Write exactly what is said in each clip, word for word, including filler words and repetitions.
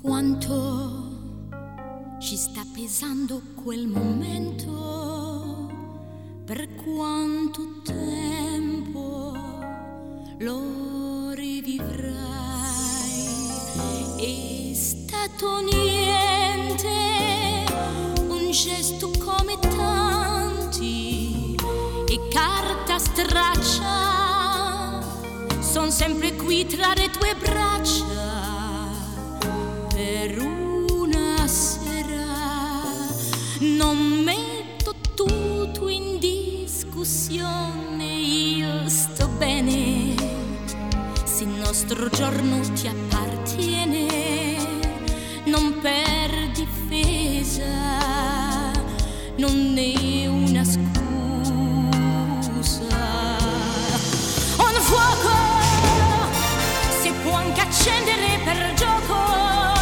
Quanto ci sta pesando quel momento, per quanto tempo lo rivivrai. È stato niente, un gesto come tanti, e carta straccia, son sempre qui tra le tue braccia. Per una sera non metto tutto in discussione, io sto bene, se il nostro giorno ti appartiene, non per difesa, non è una scusa. Un fuoco si può anche accendere per gioco,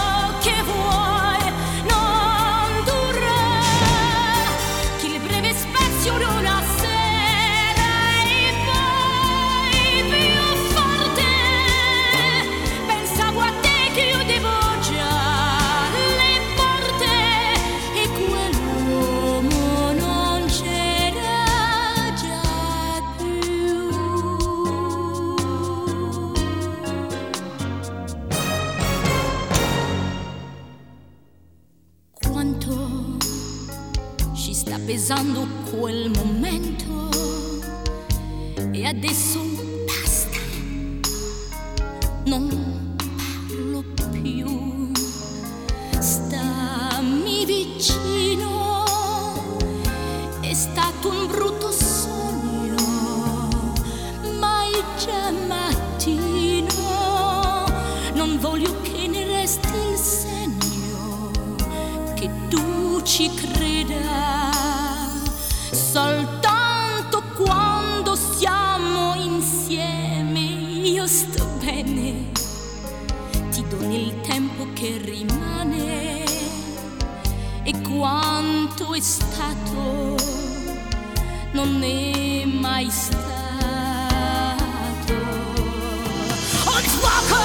pesando quel momento, e adesso basta, non parlo più, stammi vicino, è stato un brutto sogno, ma è già mattino, non voglio che ne resti il segno, che tu ci creda. Soltanto quando siamo insieme io sto bene, ti do il tempo che rimane, e quanto è stato non è mai stato. Un fuoco